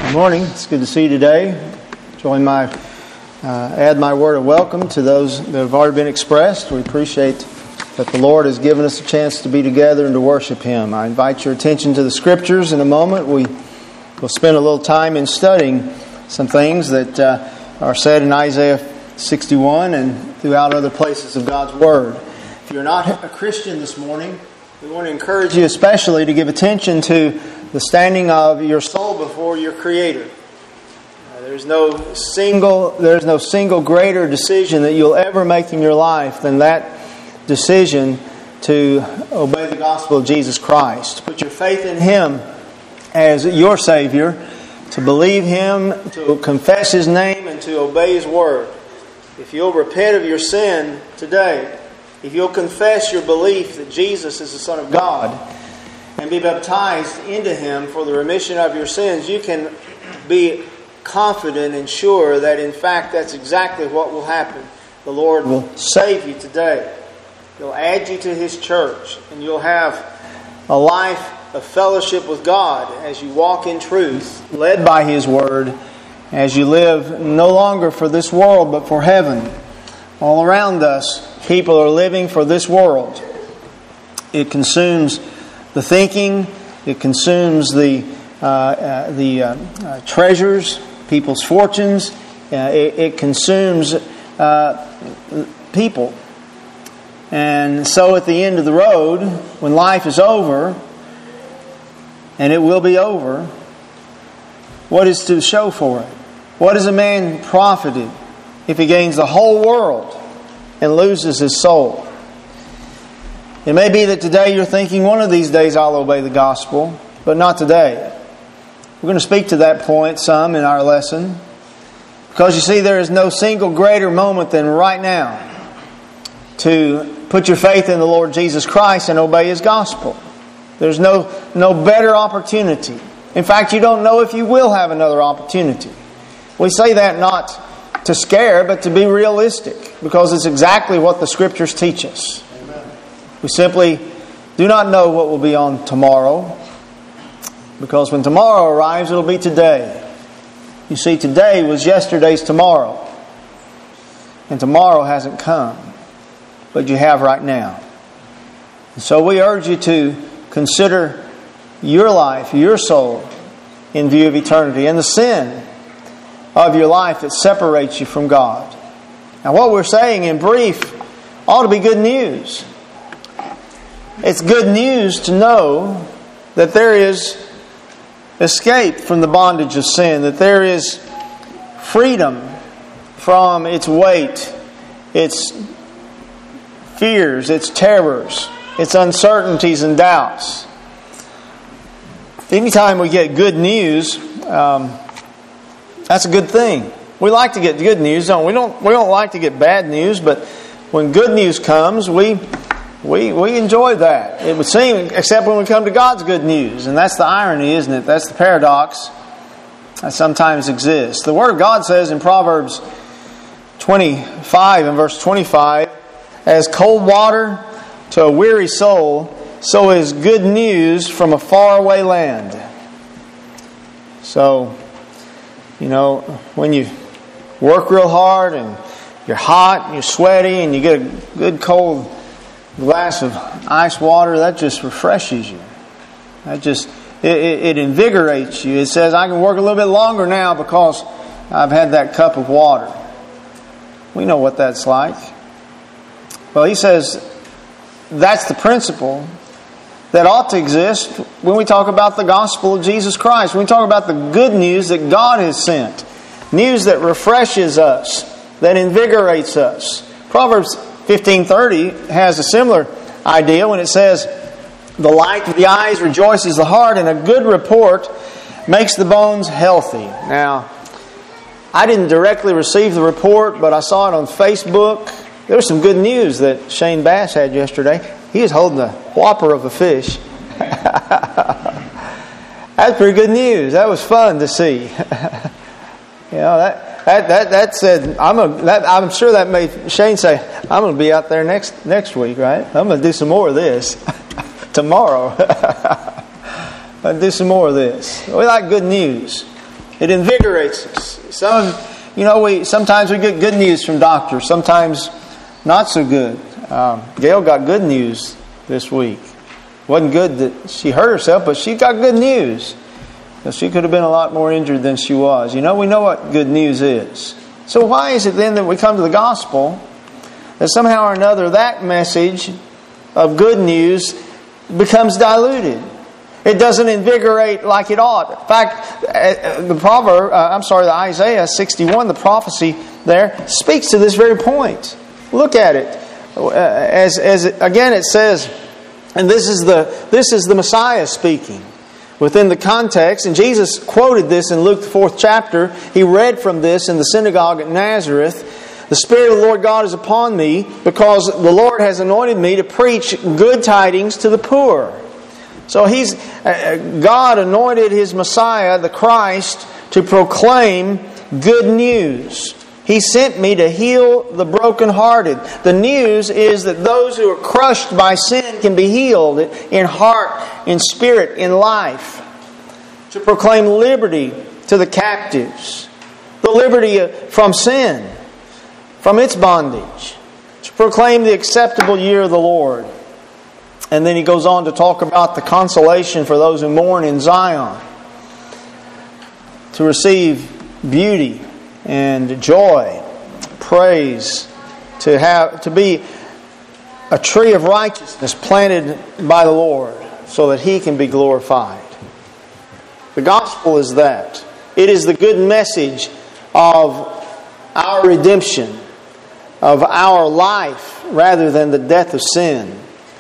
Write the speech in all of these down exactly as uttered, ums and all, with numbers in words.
Good morning. It's good to see you today. Join my, uh, add my word of welcome to those that have already been expressed. We appreciate that the Lord has given us a chance to be together and to worship Him. I invite your attention to the Scriptures in a moment. We will spend a little time in studying some things that uh, are said in Isaiah sixty-one and throughout other places of God's Word. If you're not a Christian this morning, we want to encourage you especially to give attention to the standing of your soul before your Creator. Uh, there's no single there's no single greater decision that you'll ever make in your life than that decision to obey the gospel of Jesus Christ. To put your faith in Him as your Savior, to believe Him, to confess His name, and to obey His Word. If you'll repent of your sin today, if you'll confess your belief that Jesus is the Son of God and be baptized into Him for the remission of your sins, you can be confident and sure that in fact that's exactly what will happen. The Lord will save you today. He'll add you to His church, and you'll have a life of fellowship with God as you walk in truth, led by His Word, as you live no longer for this world but for heaven. All around us, people are living for this world. It consumes the thinking, it consumes the uh, uh, the uh, uh, treasures, people's fortunes. Uh, it, it consumes uh, people. And so at the end of the road, when life is over, and it will be over, what is to show for it? What is a man profited if he gains the whole world and loses his soul? It may be that today you're thinking, one of these days I'll obey the gospel, but not today. We're going to speak to that point some in our lesson. Because you see, there is no single greater moment than right now to put your faith in the Lord Jesus Christ and obey His gospel. There's no, no better opportunity. In fact, you don't know if you will have another opportunity. We say that not to scare, but to be realistic, because it's exactly what the Scriptures teach us. Amen. We simply do not know what will be on tomorrow, because when tomorrow arrives, it'll be today. You see, today was yesterday's tomorrow, and tomorrow hasn't come, but you have right now. And so we urge you to consider your life, your soul, in view of eternity, and the sin of your life that separates you from God. Now, what we're saying in brief ought to be good news. It's good news to know that there is escape from the bondage of sin, that there is freedom from its weight, its fears, its terrors, its uncertainties and doubts. Anytime we get good news, um, that's a good thing. We like to get good news, don't we? We don't, we don't like to get bad news, but when good news comes, we we we enjoy that. It would seem, except when we come to God's good news. And that's the irony, isn't it? That's the paradox that sometimes exists. The Word of God says in Proverbs twenty-five and verse twenty-five, as cold water to a weary soul, so is good news from a faraway land. So, you know, when you work real hard and you're hot and you're sweaty and you get a good cold glass of ice water, that just refreshes you. That just, it, it, it invigorates you. It says, I can work a little bit longer now because I've had that cup of water. We know what that's like. Well, he says that's the principle that ought to exist when we talk about the gospel of Jesus Christ. When we talk about the good news that God has sent. News that refreshes us, that invigorates us. Proverbs fifteen thirty has a similar idea when it says, the light of the eyes rejoices the heart, and a good report makes the bones healthy. Now, I didn't directly receive the report, but I saw it on Facebook. There was some good news that Shane Bass had yesterday. He was holding a whopper of a fish. That's pretty good news. That was fun to see. You know, that that that, that said, I'm a, that, I'm sure that made Shane say, I'm going to be out there next next week, right? I'm going to do some more of this tomorrow. I'm going to do some more of this. We like good news. It invigorates us. Some of, you know, we sometimes we get good news from doctors. Sometimes not so good. Um, Gail got good news this week. Wasn't good that she hurt herself, but she got good news. She could have been a lot more injured than she was. You know, we know what good news is. So why is it then that we come to the gospel that somehow or another that message of good news becomes diluted? It doesn't invigorate like it ought. In fact, the proverb, uh, I'm sorry, the Isaiah sixty-one, the prophecy there, speaks to this very point. Look at it. As, as again, it says, and this is the this is the Messiah speaking. Within the context, and Jesus quoted this in Luke the fourth chapter. He read from this in the synagogue at Nazareth. The Spirit of the Lord God is upon me, because the Lord has anointed me to preach good tidings to the poor. So he's God anointed His Messiah, the Christ, to proclaim good news. He sent me to heal the brokenhearted. The news is that those who are crushed by sin can be healed in heart, in spirit, in life. To proclaim liberty to the captives. The liberty from sin, from its bondage. To proclaim the acceptable year of the Lord. And then he goes on to talk about the consolation for those who mourn in Zion. To receive beauty and joy, praise, to have to be a tree of righteousness planted by the Lord so that He can be glorified. The gospel is that. It is the good message of our redemption, of our life, rather than the death of sin.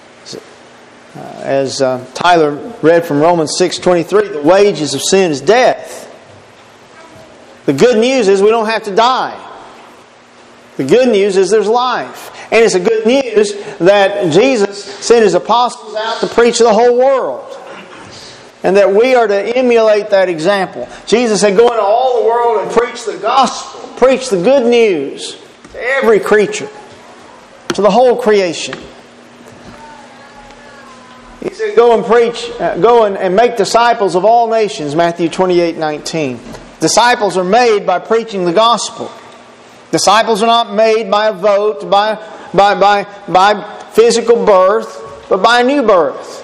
As uh, Tyler read from Romans six twenty-three, the wages of sin is death. The good news is we don't have to die. The good news is there's life. And it's a good news that Jesus sent His apostles out to preach to the whole world. And that we are to emulate that example. Jesus said, go into all the world and preach the gospel. Preach the good news to every creature. To the whole creation. He said, go and preach, uh, go and, and make disciples of all nations, Matthew twenty-eight nineteen. Disciples are made by preaching the gospel. Disciples are not made by a vote, by, by, by, by physical birth, but by a new birth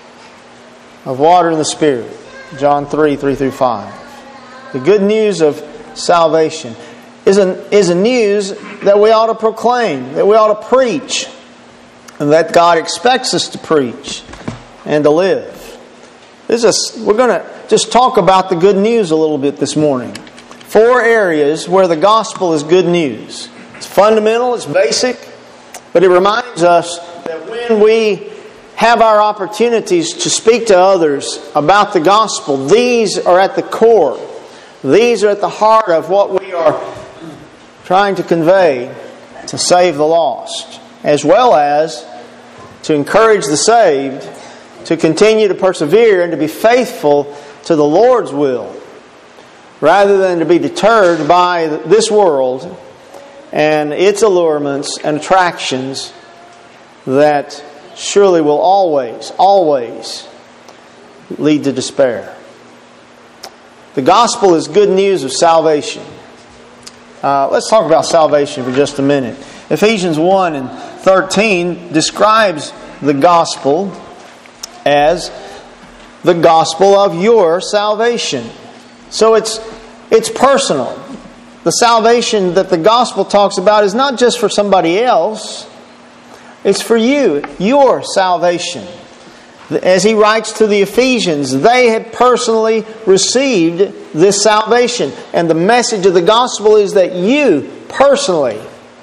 of water and the Spirit. John three, three through five. The good news of salvation is a, is a news that we ought to proclaim, that we ought to preach, and that God expects us to preach and to live. This is, we're going to just talk about the good news a little bit this morning. Four areas where the gospel is good news. It's fundamental, it's basic, but it reminds us that when we have our opportunities to speak to others about the gospel, these are at the core. These are at the heart of what we are trying to convey to save the lost, as well as to encourage the saved to continue to persevere and to be faithful to the Lord's will, rather than to be deterred by this world and its allurements and attractions that surely will always, always lead to despair. The gospel is good news of salvation. Uh, let's talk about salvation for just a minute. Ephesians one and thirteen describes the gospel as the gospel of your salvation. So it's it's personal. The salvation that the gospel talks about is not just for somebody else. It's for you, your salvation. As he writes to the Ephesians, they had personally received this salvation. And the message of the gospel is that you personally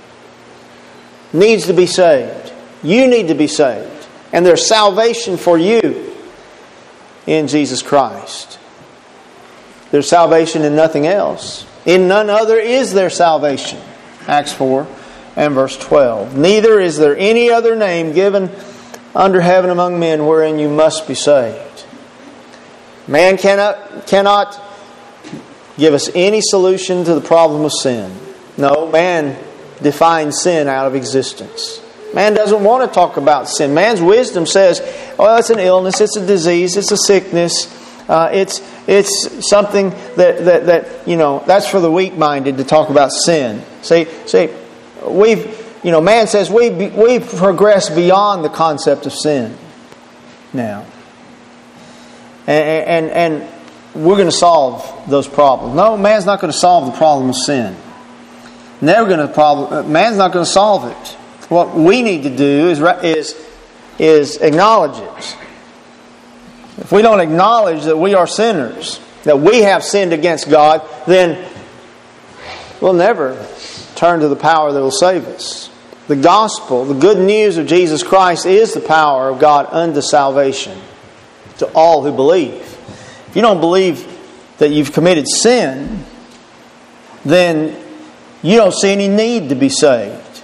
needs to be saved. You need to be saved. And there's salvation for you in Jesus Christ. There's salvation in nothing else. In none other is there salvation. Acts four and verse twelve. Neither is there any other name given under heaven among men wherein you must be saved. Man cannot, cannot give us any solution to the problem of sin. No, man defines sin out of existence. Man doesn't want to talk about sin. Man's wisdom says, oh, it's an illness, it's a disease, it's a sickness. Uh, it's it's something that, that, that, you know, that's for the weak-minded to talk about sin. See, see, we've, you know, man says we've, we've progressed beyond the concept of sin now. And, and, and we're going to solve those problems. No, man's not going to solve the problem of sin. Never going to problem. Man's not going to solve it. What we need to do is is is acknowledge it. If we don't acknowledge that we are sinners, that we have sinned against God, then we'll never turn to the power that will save us. The gospel, the good news of Jesus Christ, is the power of God unto salvation to all who believe. If you don't believe that you've committed sin, then you don't see any need to be saved.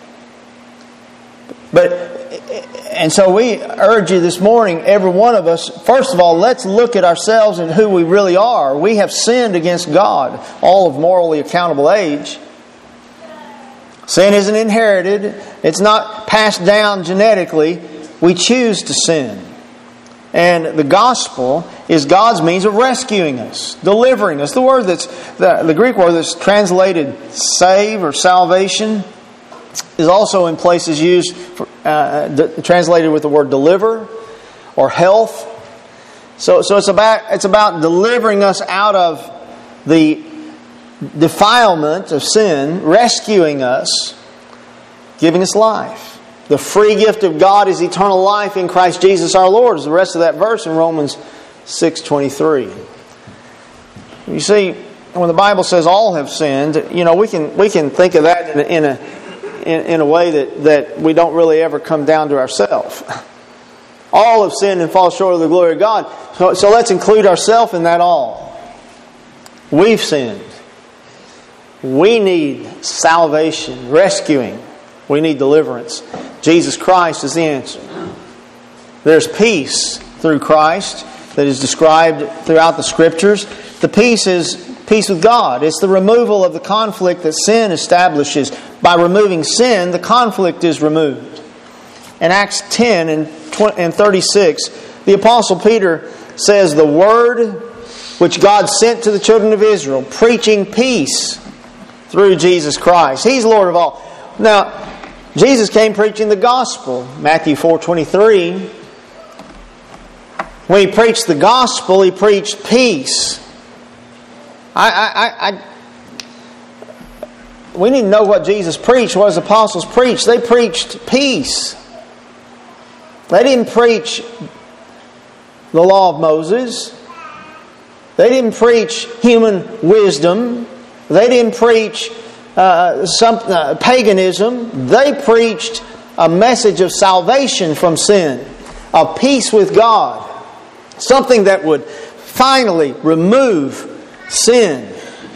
But And so we urge you this morning, every one of us, first of all, let's look at ourselves and who we really are. We have sinned against God, all of morally accountable age. Sin isn't inherited. It's not passed down genetically. We choose to sin. And the gospel is God's means of rescuing us, delivering us. The word that's the, the Greek word that's translated save or salvation is also in places used for, uh, d- translated with the word deliver or health. So, so it's about it's about delivering us out of the defilement of sin, rescuing us, giving us life. The free gift of God is eternal life in Christ Jesus our Lord, is the rest of that verse in Romans six twenty-three. You see, when the Bible says all have sinned, you know, we can we can think of that in a, in a In, in a way that, that we don't really ever come down to ourselves. All have sinned and fall short of the glory of God. So, so let's include ourselves in that all. We've sinned. We need salvation, rescuing. We need deliverance. Jesus Christ is the answer. There's peace through Christ that is described throughout the Scriptures. The peace is peace with God. It's the removal of the conflict that sin establishes. By removing sin, the conflict is removed. In Acts ten and thirty-six, the Apostle Peter says, the word which God sent to the children of Israel, preaching peace through Jesus Christ. He's Lord of all. Now, Jesus came preaching the gospel. Matthew four twenty-three. When He preached the gospel, He preached peace. I, I, I, we need to know what Jesus preached, what His apostles preached. They preached peace. They didn't preach the law of Moses. They didn't preach human wisdom. They didn't preach uh, some uh, paganism. They preached a message of salvation from sin, of peace with God, something that would finally remove sin.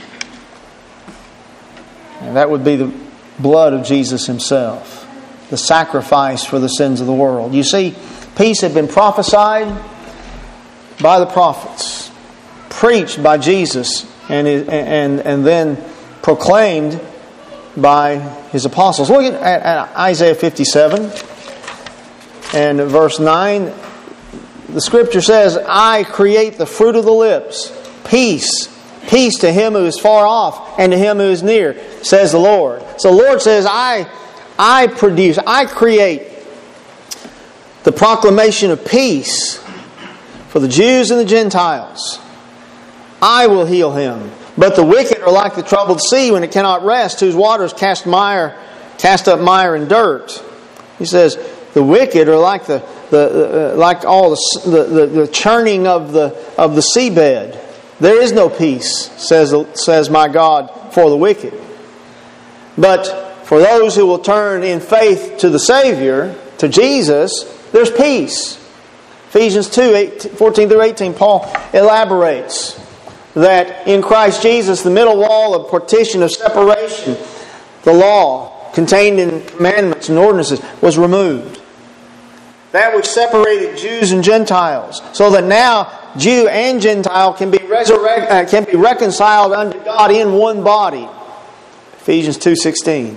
And that would be the blood of Jesus Himself, the sacrifice for the sins of the world. You see, peace had been prophesied by the prophets, preached by Jesus, and and and then proclaimed by His apostles. Look at, at Isaiah fifty-seven and verse nine. The Scripture says, I create the fruit of the lips, peace. Peace to him who is far off and to him who is near, says the Lord. So the Lord says, I, I produce, I create the proclamation of peace for the Jews and the Gentiles. I will heal him. But the wicked are like the troubled sea when it cannot rest, whose waters cast mire, cast up mire and dirt. He says, the wicked are like the, the uh, like all the, the the churning of the of the seabed. There is no peace, says says my God, for the wicked. But for those who will turn in faith to the Savior, to Jesus, there's peace. Ephesians two, fourteen through eighteen, Paul elaborates that in Christ Jesus, the middle wall of partition of separation, the law contained in commandments and ordinances, was removed. That which separated Jews and Gentiles, so that now Jew and Gentile can be resurrect, uh, can be reconciled unto God in one body. Ephesians two sixteen.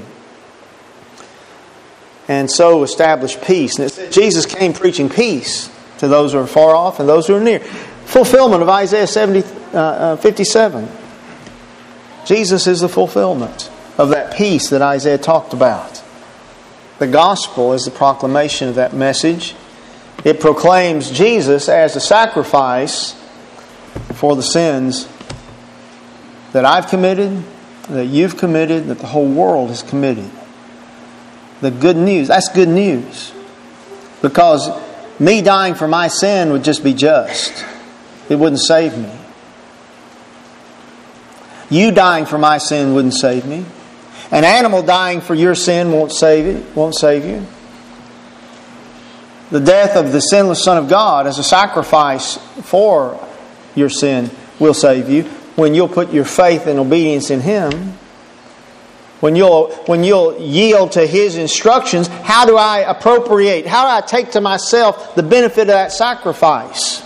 And so establish peace. And it said Jesus came preaching peace to those who are far off and those who are near. fulfillment of Isaiah seventy, uh, uh, fifty-seven. Jesus is the fulfillment of that peace that Isaiah talked about. The gospel is the proclamation of that message. It proclaims Jesus as a sacrifice for the sins that I've committed, that you've committed, that the whole world has committed. The good news, that's good news. Because me dying for my sin would just be just. It wouldn't save me. You dying for my sin wouldn't save me. An animal dying for your sin won't save it, won't save you. The death of the sinless Son of God as a sacrifice for your sin will save you when you'll put your faith and obedience in Him. When you'll, when you'll yield to His instructions, how do I appropriate, how do I take to myself the benefit of that sacrifice?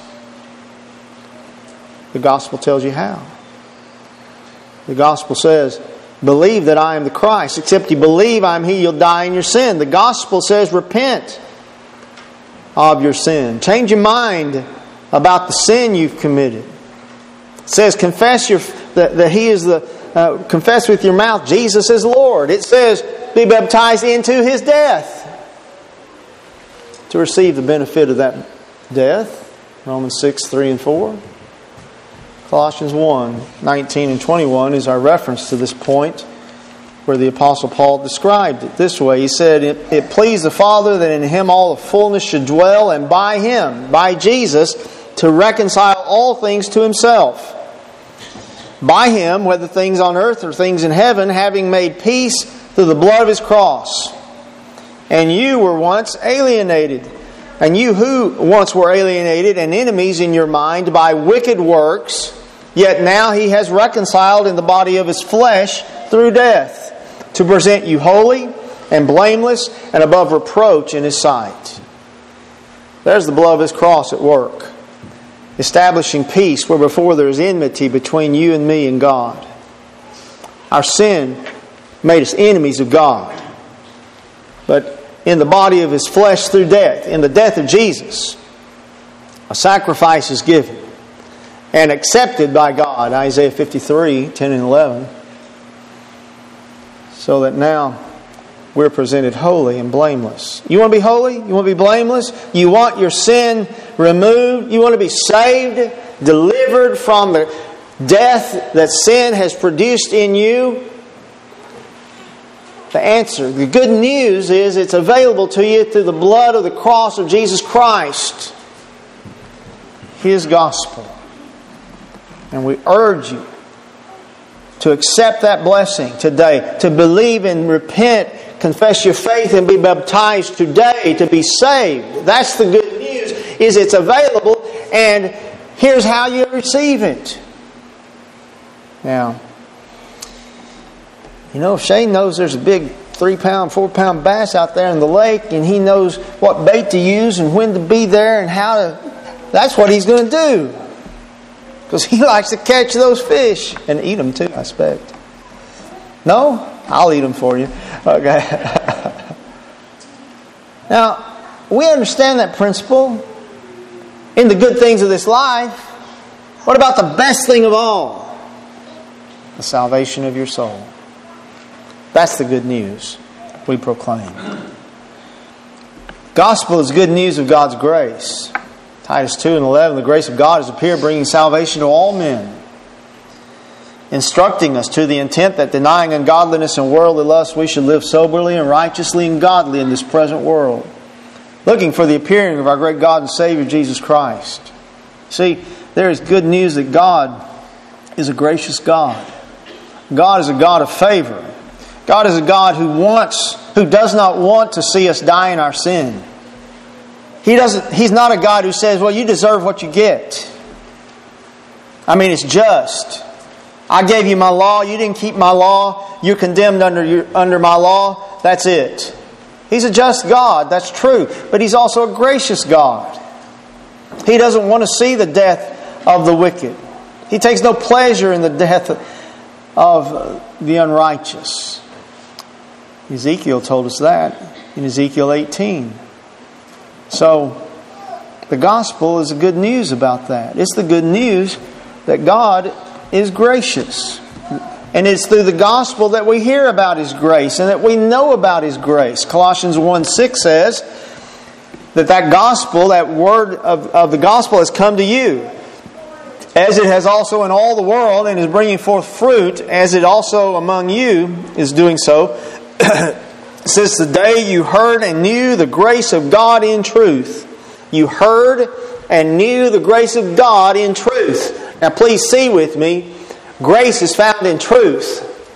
The gospel tells you how. The gospel says, believe that I am the Christ. Except you believe I am He, you'll die in your sin. The gospel says, repent of your sin. Change your mind about the sin you've committed. It says, confess your that, that He is the uh, confess with your mouth Jesus is Lord. It says, be baptized into His death to receive the benefit of that death. Romans six, three and four. Colossians one, nineteen and twenty-one is our reference to this point, where the Apostle Paul described it this way. He said, it, it pleased the Father that in Him all the fullness should dwell, and by Him, by Jesus, to reconcile all things to Himself. By Him, whether things on earth or things in heaven, having made peace through the blood of His cross. And you were once alienated. And you who once were alienated and enemies in your mind by wicked works, yet now He has reconciled in the body of His flesh through death, to present you holy and blameless and above reproach in His sight. There's the blood of His cross at work, establishing peace where before there is enmity between you and me and God. Our sin made us enemies of God. But in the body of His flesh through death, in the death of Jesus, a sacrifice is given and accepted by God. Isaiah fifty-three, ten and eleven. So that now we're presented holy and blameless. You want to be holy? You want to be blameless? You want your sin removed? You want to be saved, delivered from the death that sin has produced in you? The answer, the good news is it's available to you through the blood of the cross of Jesus Christ. His gospel. And we urge you to accept that blessing today, to believe and repent, confess your faith and be baptized today to be saved. That's the good news, is it's available, and here's how you receive it. Now, you know, Shane knows there's a big three pound, four pound bass out there in the lake, and he knows what bait to use and when to be there and how to. That's what he's going to do. Because he likes to catch those fish and eat them too, I expect. No? I'll eat them for you. Okay. Now, we understand that principle in the good things of this life. What about the best thing of all? The salvation of your soul. That's the good news we proclaim. Gospel is good news of God's grace. Titus two and eleven, the grace of God has appeared, bringing salvation to all men, instructing us to the intent that denying ungodliness and worldly lust, we should live soberly and righteously and godly in this present world, looking for the appearing of our great God and Savior, Jesus Christ. See, there is good news that God is a gracious God. God is a God of favor. God is a God who wants, who does not want to see us die in our sin. He doesn't. He's not a God who says, well, you deserve what you get. I mean, it's just. I gave you my law. You didn't keep my law. You're condemned under your, under my law. That's it. He's a just God. That's true. But He's also a gracious God. He doesn't want to see the death of the wicked. He takes no pleasure in the death of the unrighteous. Ezekiel told us that in Ezekiel eighteen. So, The gospel is the good news about that. It's the good news that God is gracious. And it's through the gospel that we hear about His grace and that we know about His grace. Colossians one six says that that gospel, that word of, of the gospel has come to you, as it has also in all the world, and is bringing forth fruit, as it also among you is doing so, since the day you heard and knew the grace of God in truth. You heard and knew the grace of God in truth. Now please see with me, grace is found in truth.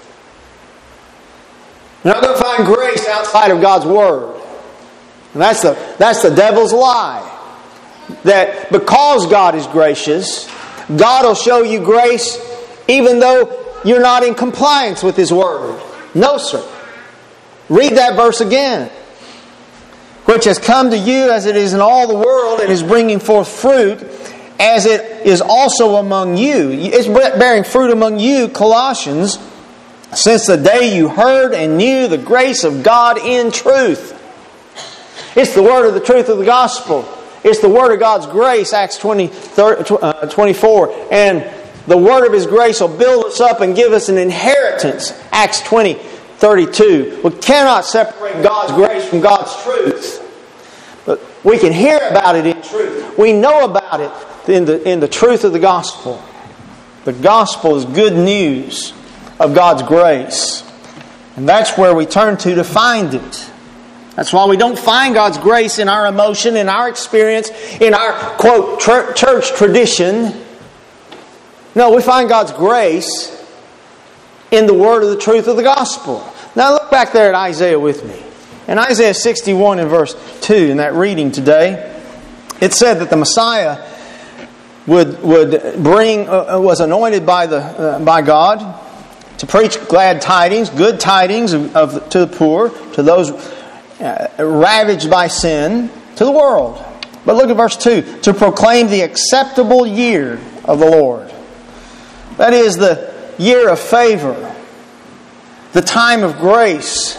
You're not going to find grace outside of God's Word. And that's the, that's the devil's lie. That because God is gracious, God will show you grace even though you're not in compliance with His Word. No, sir. Read that verse again. Which has come to you as it is in all the world and is bringing forth fruit as it is also among you. It's bearing fruit among you, Colossians, since the day you heard and knew the grace of God in truth. It's the word of the truth of the gospel. It's the word of God's grace, Acts twenty, twenty-four. And the word of His grace will build us up and give us an inheritance, Acts twenty, thirty-two. We cannot separate God's grace from God's truth. But we can hear about it in truth. We know about it in the, in the truth of the gospel. The gospel is good news of God's grace. And that's where we turn to to find it. That's why we don't find God's grace in our emotion, in our experience, in our, quote, church tradition. No, we find God's grace in the word of the truth of the gospel. Now look back there at Isaiah with me. In Isaiah sixty-one in verse two, in that reading today, it said that the Messiah would would bring uh, was anointed by the uh, by God to preach glad tidings, good tidings of, of to the poor, to those uh, ravaged by sin, to the world. But look at verse two, to proclaim the acceptable year of the Lord. That is the year of favor, the time of grace.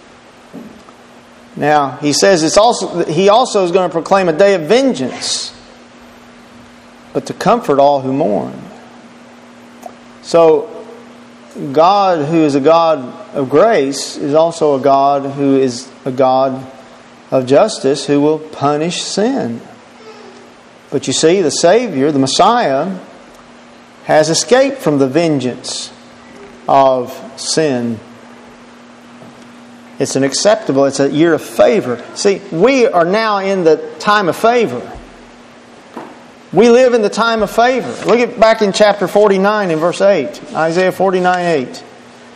Now, he says it's also he also is going to proclaim a day of vengeance, but to comfort all who mourn. So, God, who is a God of grace, is also a God who is a God of justice, who will punish sin. But you see, the Savior, the Messiah, has escaped from the vengeance of sin. It's an acceptable, it's a year of favor. See, we are now in the time of favor. We live in the time of favor. Look at back in chapter forty-nine in verse eight. Isaiah forty-nine eight.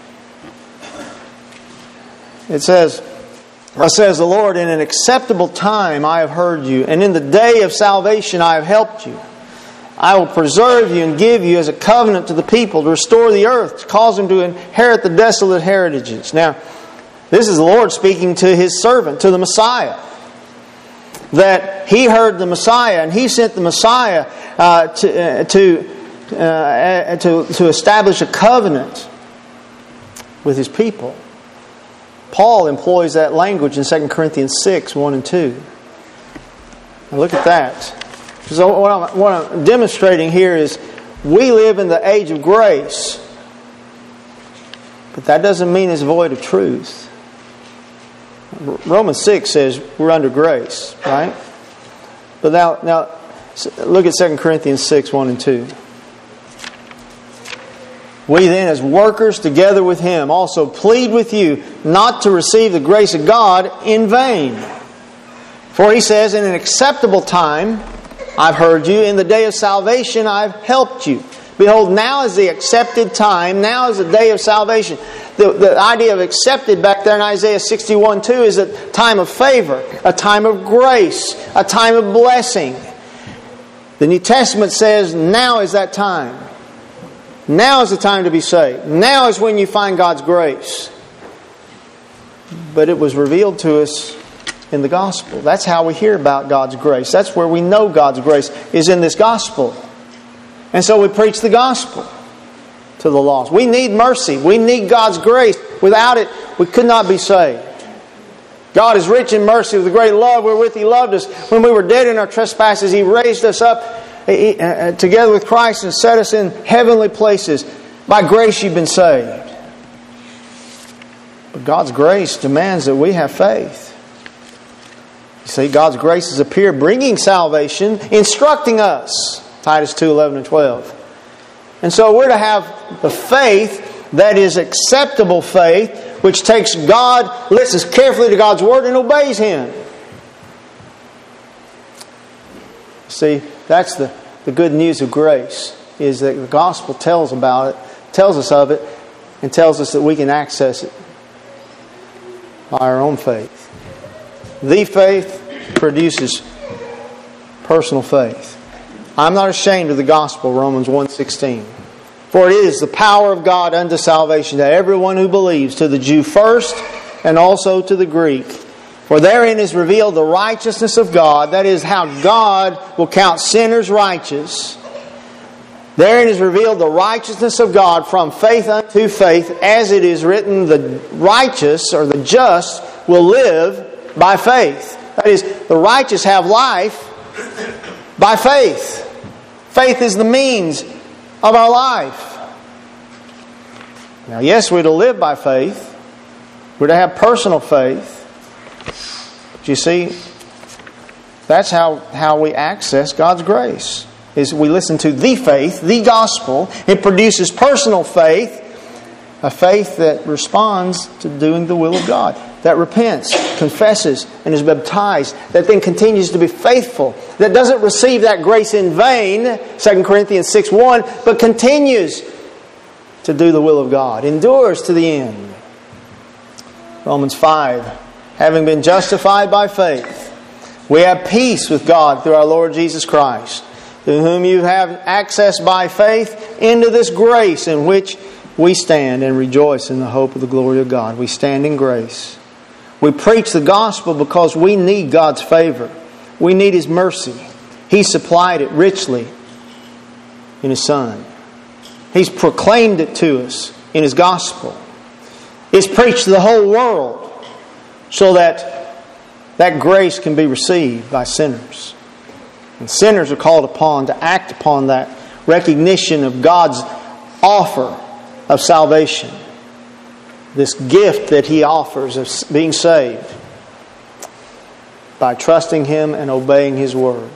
It says, Thus says the Lord, in an acceptable time I have heard you, and in the day of salvation I have helped you. I will preserve you and give you as a covenant to the people, to restore the earth, to cause them to inherit the desolate heritages. Now, this is the Lord speaking to His servant, to the Messiah. That He heard the Messiah and He sent the Messiah uh, to, uh, to, uh, to, to establish a covenant with His people. Paul employs that language in Second Corinthians six, one and two. Now look at that. So what I'm, what I'm demonstrating here is we live in the age of grace. But that doesn't mean it's void of truth. Romans six says we're under grace, right? But now, now look at Second Corinthians six, one and two. We then, as workers together with Him, also plead with you not to receive the grace of God in vain. For He says, in an acceptable time I've heard you, in the day of salvation I've helped you. Behold, now is the accepted time, now is the day of salvation. The, the idea of accepted back there in Isaiah sixty-one two is a time of favor, a time of grace, a time of blessing. The New Testament says now is that time. Now is the time to be saved. Now is when you find God's grace. But it was revealed to us in the gospel. That's how we hear about God's grace. That's where we know God's grace is in this gospel. And so we preach the gospel to the lost. We need mercy. We need God's grace. Without it, we could not be saved. God is rich in mercy with the great love wherewith He loved us. When we were dead in our trespasses, He raised us up together with Christ and set us in heavenly places. By grace you've been saved. But God's grace demands that we have faith. You see, God's grace has appeared, bringing salvation, instructing us. Titus two, eleven and twelve. And so we're to have the faith that is acceptable faith, which takes God, listens carefully to God's Word and obeys Him. See, that's the, the good news of grace, is that the gospel tells about it, tells us of it, and tells us that we can access it by our own faith. The faith produces personal faith. I'm not ashamed of the gospel, Romans one sixteen. For it is the power of God unto salvation to everyone who believes, to the Jew first, and also to the Greek. For therein is revealed the righteousness of God, that is, how God will count sinners righteous. Therein is revealed the righteousness of God from faith unto faith, as it is written, the righteous, or the just, will live by faith. That is, the righteous have life by faith. Faith is the means of our life. Now, yes, we're to live by faith. We're to have personal faith. But you see, that's how, how we access God's grace. Is we listen to the faith, the gospel. It produces personal faith. A faith that responds to doing the will of God. That repents, confesses, and is baptized. That then continues to be faithful. That doesn't receive that grace in vain, Second Corinthians six one, but continues to do the will of God. Endures to the end. Romans five, having been justified by faith, we have peace with God through our Lord Jesus Christ, through whom you have access by faith into this grace in which we stand and rejoice in the hope of the glory of God. We stand in grace. We preach the gospel because we need God's favor. We need His mercy. He supplied it richly in His Son. He's proclaimed it to us in His gospel. It's preached to the whole world so that that grace can be received by sinners. And sinners are called upon to act upon that recognition of God's offer of salvation. This gift that He offers of being saved by trusting Him and obeying His Word.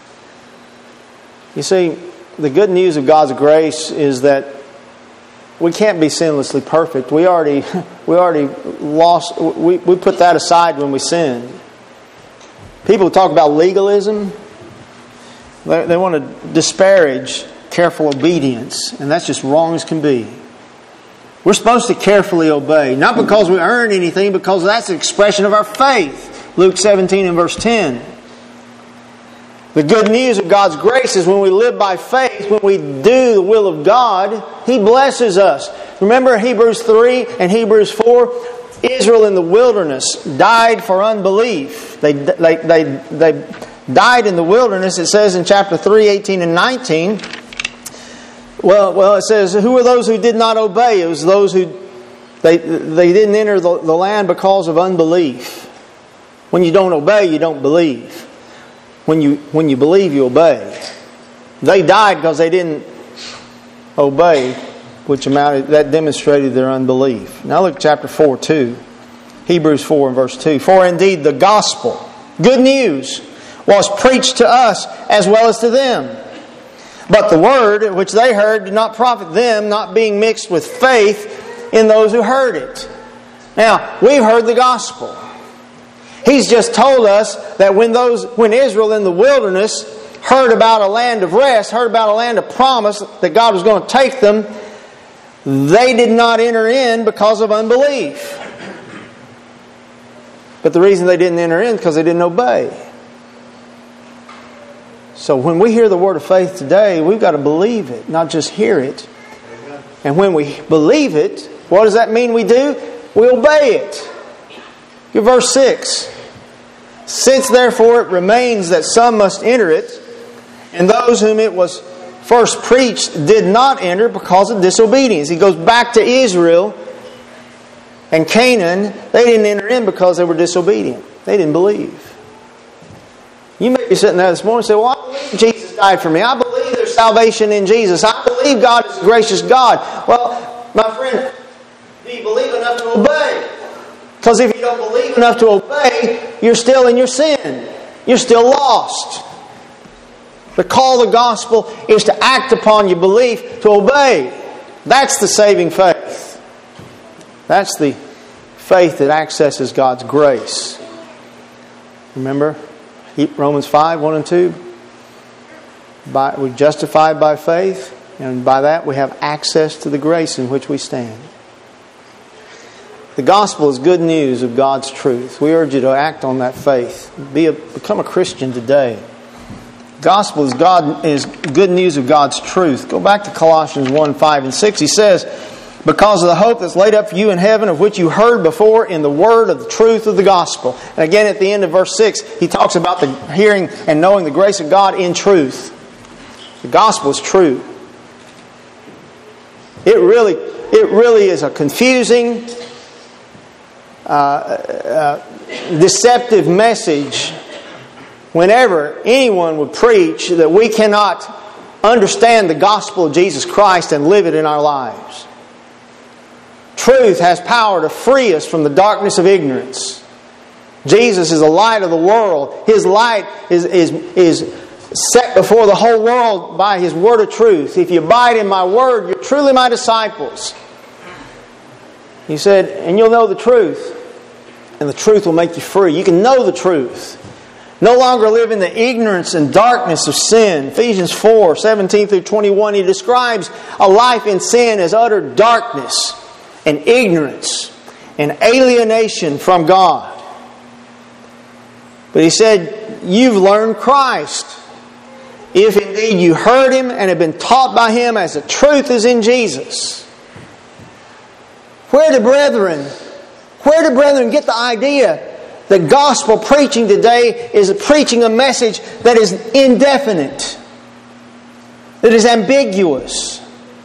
You see, the good news of God's grace is that we can't be sinlessly perfect. We already we already lost we, we put that aside when we sin. People talk about legalism. They, they want to disparage careful obedience, and that's just wrong as can be. We're supposed to carefully obey, not because we earn anything, because that's an expression of our faith. Luke seventeen and verse ten. The good news of God's grace is when we live by faith, when we do the will of God, He blesses us. Remember Hebrews three and Hebrews four? Israel in the wilderness died for unbelief. They, they, they, they died in the wilderness. It says in chapter three, eighteen and nineteen... Well, well, it says, who were those who did not obey? It was those who, they they didn't enter the, the land because of unbelief. When you don't obey, you don't believe. When you when you believe, you obey. They died because they didn't obey, which amounted, that demonstrated their unbelief. Now look at chapter four, two. Hebrews four and verse two. For indeed the gospel, good news, was preached to us as well as to them. But the word which they heard did not profit them, not being mixed with faith in those who heard it. Now, we've heard the gospel. He's just told us that when those, when Israel in the wilderness heard about a land of rest, heard about a land of promise that God was going to take them, they did not enter in because of unbelief. But the reason they didn't enter in is because they didn't obey. So when we hear the word of faith today, we've got to believe it, not just hear it. And when we believe it, what does that mean we do? We obey it. Look at verse six. Since therefore it remains that some must enter it, and those whom it was first preached did not enter because of disobedience. He goes back to Israel And Canaan, they didn't enter in because they were disobedient. They didn't believe. You may be sitting there this morning and say, well, I believe Jesus died for me. I believe there's salvation in Jesus. I believe God is a gracious God. Well, my friend, do you believe enough to obey? Because if you don't believe enough to obey, you're still in your sin. You're still lost. The call of the gospel is to act upon your belief, to obey. That's the saving faith. That's the faith that accesses God's grace. Remember Romans five, one and two? By, we're justified by faith, and by that we have access to the grace in which we stand. The gospel is good news of God's truth. We urge you to act on that faith. Be a, become a Christian today. The gospel is God is good news of God's truth. Go back to Colossians one, five and six. He says, because of the hope that's laid up for you in heaven, of which you heard before in the word of the truth of the gospel. And again at the end of verse six, he talks about the hearing and knowing the grace of God in truth. The gospel is true. It really, it really is a confusing, uh, uh, deceptive message whenever anyone would preach that we cannot understand the gospel of Jesus Christ and live it in our lives. Truth has power to free us from the darkness of ignorance. Jesus is the light of the world. His light is, is, is set before the whole world by His word of truth. If you abide in my word, you're truly my disciples. He said, and you'll know the truth. And the truth will make you free. You can know the truth. No longer live in the ignorance and darkness of sin. Ephesians four, seventeen through twenty-one, he describes a life in sin as utter darkness and ignorance and alienation from God. But he said, you've learned Christ. If indeed you heard Him and have been taught by Him as the truth is in Jesus. Where do brethren, where do brethren get the idea that gospel preaching today is preaching a message that is indefinite, that is ambiguous,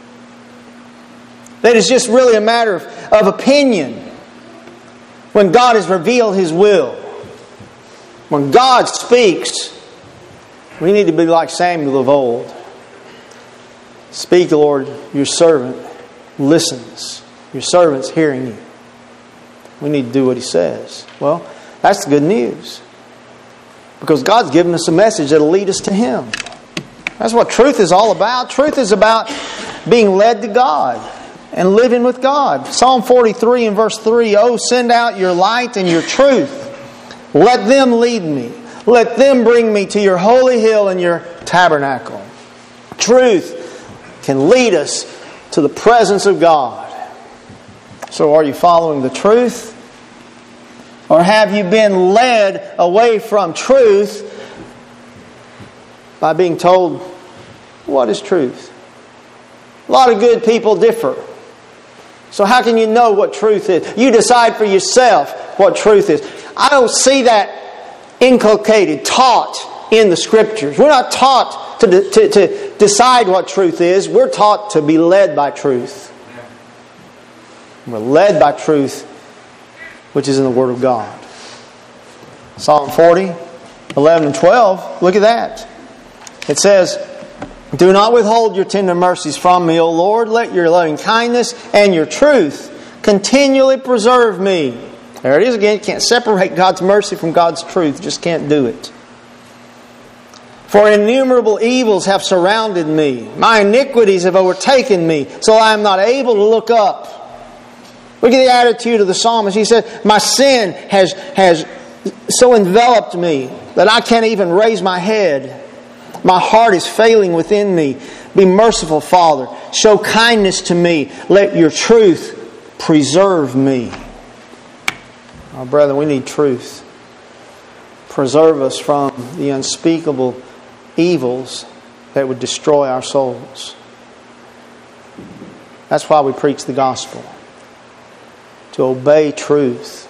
that is just really a matter of, of opinion, when God has revealed His will? When God speaks, we need to be like Samuel of old. Speak, Lord, your servant listens. Your servant's hearing you. We need to do what He says. Well, that's the good news. Because God's given us a message that will lead us to Him. That's what truth is all about. Truth is about being led to God and living with God. Psalm forty-three and verse three, oh, send out your light and your truth. Let them lead me. Let them bring me to your holy hill and your tabernacle. Truth can lead us to the presence of God. So are you following the truth? Or have you been led away from truth by being told, what is truth? A lot of good people differ. So how can you know what truth is? You decide for yourself what truth is. I don't see that inculcated, taught in the Scriptures. We're not taught to, to, to decide what truth is. We're taught to be led by truth. We're led by truth, which is in the Word of God. Psalm forty, eleven and twelve, look at that. It says, do not withhold your tender mercies from me, O Lord. Let your loving kindness and your truth continually preserve me. There it is again. You can't separate God's mercy from God's truth. Just can't do it. For innumerable evils have surrounded me. My iniquities have overtaken me, so I am not able to look up. Look at the attitude of the psalmist. He said, my sin has, has so enveloped me that I can't even raise my head. My heart is failing within me. Be merciful, Father. Show kindness to me. Let your truth preserve me. Oh, brethren, we need truth. Preserve us from the unspeakable evils that would destroy our souls. That's why we preach the gospel. To obey truth.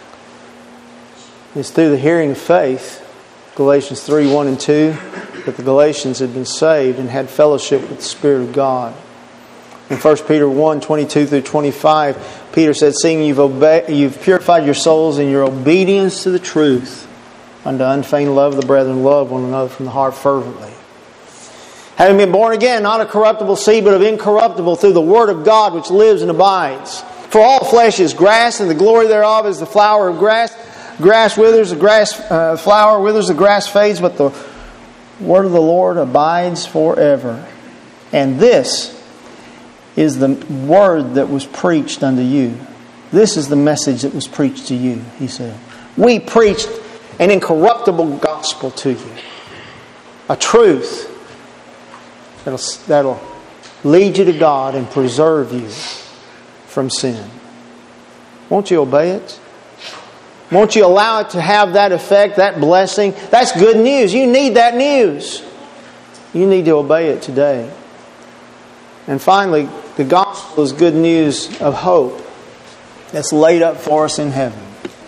It's through the hearing of faith, Galatians three, one and two, that the Galatians had been saved and had fellowship with the Spirit of God. In First Peter one, twenty-two through twenty-five, Peter said, seeing you've, obe- you've purified your souls in your obedience to the truth, unto unfeigned love of the brethren, love one another from the heart fervently. Having been born again, not of corruptible seed, but of incorruptible, through the Word of God which lives and abides. For all flesh is grass, and the glory thereof is the flower of grass. Grass withers, the grass uh, flower withers, the grass fades, but the Word of the Lord abides forever. And this is the word that was preached unto you. This is the message that was preached to you, he said. We preached an incorruptible gospel to you. A truth that'll, that'll lead you to God and preserve you from sin. Won't you obey it? Won't you allow it to have that effect, that blessing? That's good news. You need that news. You need to obey it today. And finally, the gospel is good news of hope that's laid up for us in heaven.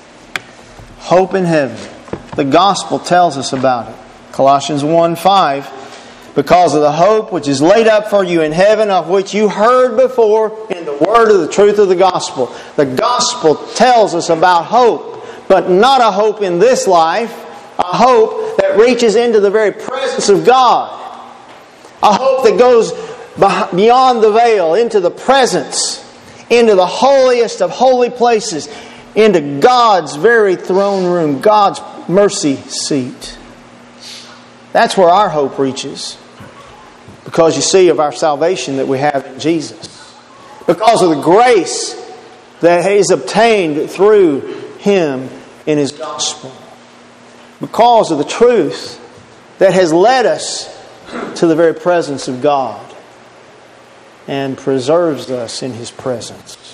Hope in heaven. The gospel tells us about it. Colossians one five, because of the hope which is laid up for you in heaven, of which you heard before in the word of the truth of the gospel. The gospel tells us about hope, but not a hope in this life, a hope that reaches into the very presence of God. A hope that goes beyond the veil, into the presence, into the holiest of holy places, into God's very throne room, God's mercy seat. That's where our hope reaches. Because you see of our salvation that we have in Jesus. Because of the grace that is obtained through Him in His gospel. Because of the truth that has led us to the very presence of God and preserves us in His presence.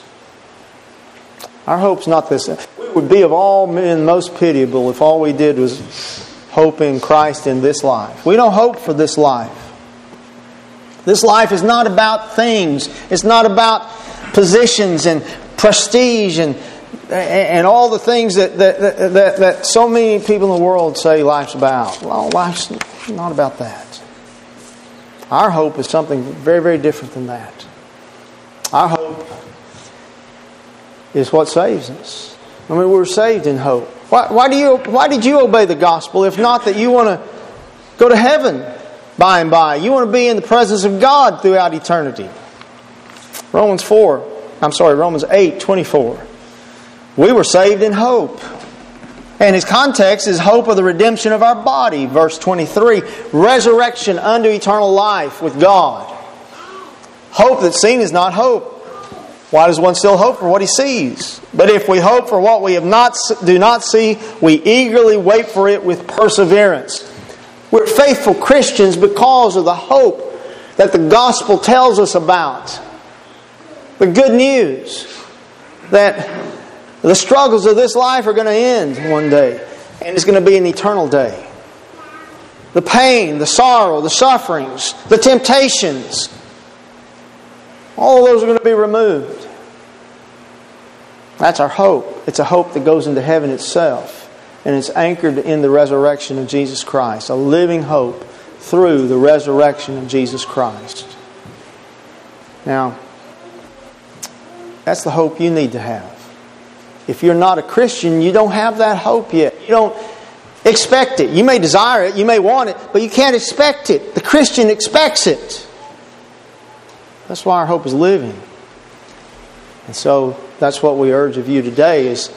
Our hope's not this. We would be of all men most pitiable if all we did was hope in Christ in this life. We don't hope for this life. This life is not about things. It's not about positions and prestige and and all the things that that, that, that so many people in the world say life's about. Well, life's not about that. Our hope is something very, very different than that. Our hope is what saves us. I mean, we're saved in hope. Why, why do you? Why did you obey the gospel if not that you want to go to heaven by and by? You want to be in the presence of God throughout eternity. Romans four, I'm sorry, Romans eight twenty-four. We were saved in hope. And his context is hope of the redemption of our body. Verse twenty-three, resurrection unto eternal life with God. Hope that's seen is not hope. Why does one still hope for what he sees? But if we hope for what we have not do not see, we eagerly wait for it with perseverance. We're faithful Christians because of the hope that the gospel tells us about. The good news that the struggles of this life are going to end one day. And it's going to be an eternal day. The pain, the sorrow, the sufferings, the temptations, all of those are going to be removed. That's our hope. It's a hope that goes into heaven itself. And it's anchored in the resurrection of Jesus Christ. A living hope through the resurrection of Jesus Christ. Now, that's the hope you need to have. If you're not a Christian, you don't have that hope yet. You don't expect it. You may desire it, you may want it, but you can't expect it. The Christian expects it. That's why our hope is living. And so that's what we urge of you today, is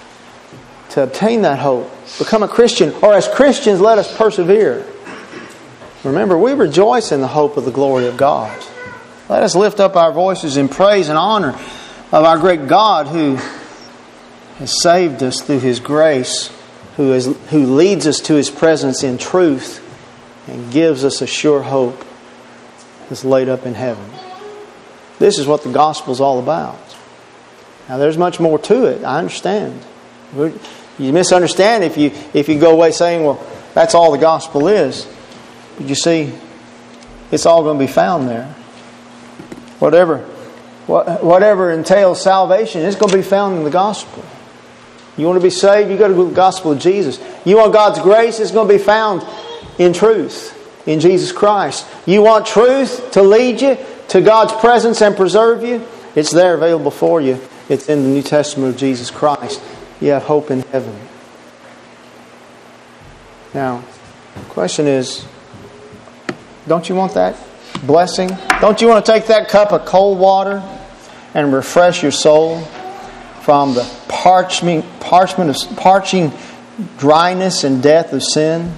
to obtain that hope. Become a Christian, or as Christians, let us persevere. Remember, we rejoice in the hope of the glory of God. Let us lift up our voices in praise and honor of our great God who has saved us through His grace, who is who leads us to His presence in truth and gives us a sure hope that's laid up in heaven. This is what the gospel is all about. Now, there's much more to it. I understand. You misunderstand if you if you go away saying, well, that's all the gospel is. But you see, it's all going to be found there. Whatever, whatever entails salvation, it's going to be found in the gospel. You want to be saved, you got to go to the gospel of Jesus. You want God's grace, it's going to be found in truth, in Jesus Christ. You want truth to lead you to God's presence and preserve you, it's there available for you. It's in the New Testament of Jesus Christ. You have hope in heaven. Now, the question is, don't you want that blessing? Don't you want to take that cup of cold water and refresh your soul from the parchment, parchment of, parching dryness and death of sin?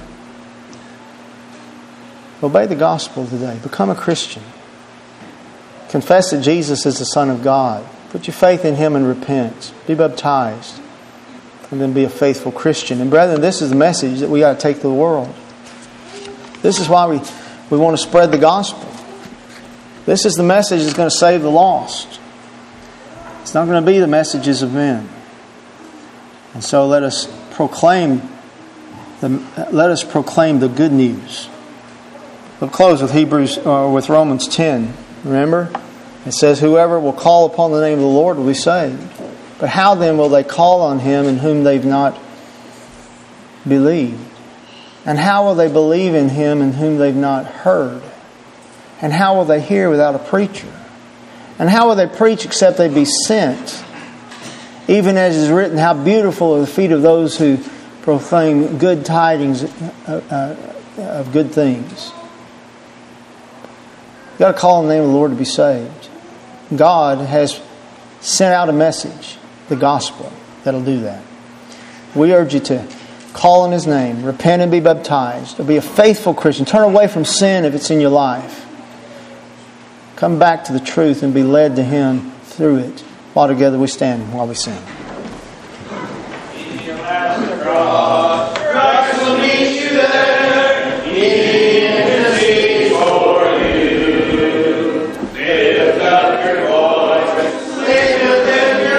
Obey the gospel today. Become a Christian. Confess that Jesus is the Son of God. Put your faith in Him and repent. Be baptized. And then be a faithful Christian. And brethren, this is the message that we got to take to the world. This is why we, we want to spread the gospel. This is the message that's going to save the lost. It's not going to be the messages of men. And so let us proclaim the, let us proclaim the good news. We'll close with Hebrews uh, with Romans ten. Remember? It says, whoever will call upon the name of the Lord will be saved. But how then will they call on Him in whom they've not believed? And how will they believe in Him in whom they've not heard? And how will they hear without a preacher? And how will they preach except they be sent? Even as is written, how beautiful are the feet of those who proclaim good tidings of good things. You've got to call on the name of the Lord to be saved. God has sent out a message, the gospel, that'll do that. We urge you to call on His name, repent and be baptized, or be a faithful Christian. Turn away from sin if it's in your life. Come back to the truth and be led to Him through it. While together we stand, while we sing.